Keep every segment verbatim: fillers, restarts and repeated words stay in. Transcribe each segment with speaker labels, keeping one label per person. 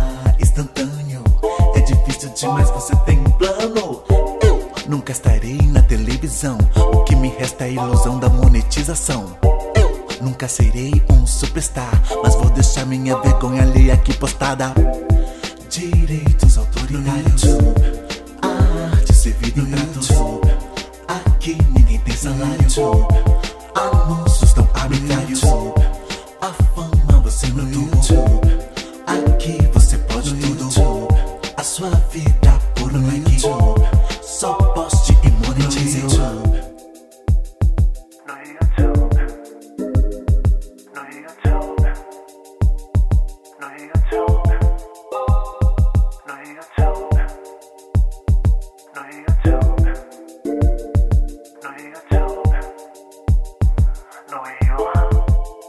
Speaker 1: instantâneo. É difícil demais, você tem um plano. Eu nunca estarei na televisão, o que me resta é a ilusão da monetização. Eu nunca serei um superstar, mas vou deixar minha vergonha ali aqui postada. Direitos autoritários, a arte servida em pratos. Aqui ninguém tem salário, anúncios tão arbitrários. A fama você no YouTube, aqui você pode tudo. A sua vida por um like, só poste e monetize.
Speaker 2: No YouTube, no YouTube, no YouTube, no YouTube, no YouTube, no YouTube, no YouTube.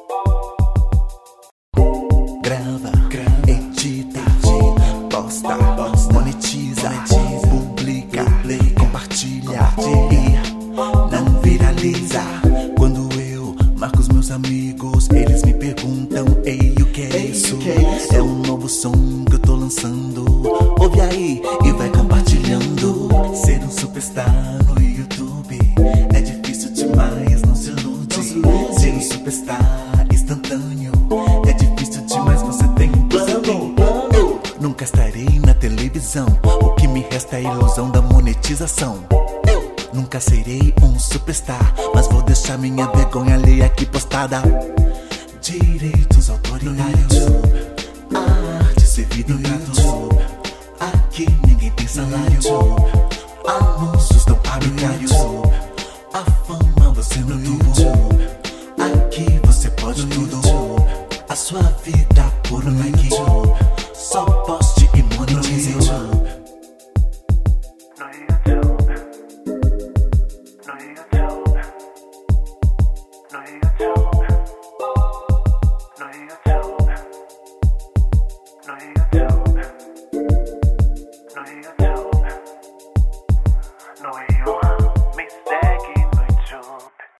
Speaker 1: Grava, edita, posta, monetiza, publica, compartilha e não viraliza. Quando eu marco os meus amigos, eles me perguntam: ei, o que é isso? É um novo som que eu tô lançando. Ouve aí e vai compartilhando. Ser um superstar no YouTube é difícil demais, não se ilude. Ser um superstar instantâneo é difícil demais, você tem um plano. Eu nunca estarei na televisão, o que me resta é a ilusão da monetização. Eu nunca serei um superstar, mas vou deixar minha vergonha ali aqui postada. Direitos autoritários, a arte servida em